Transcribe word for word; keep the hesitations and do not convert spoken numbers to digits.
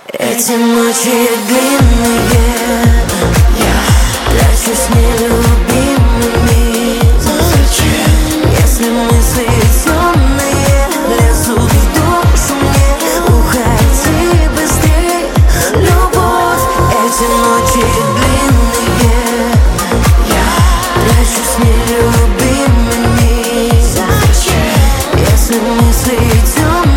Эти ночи длинные, я прячусь нелюбимыми. Зачем? Если мысли темные лезут в душу мне, уходи быстрей, любовь. Эти ночи длинные, я прячусь нелюбимыми. Зачем? Если мысли темные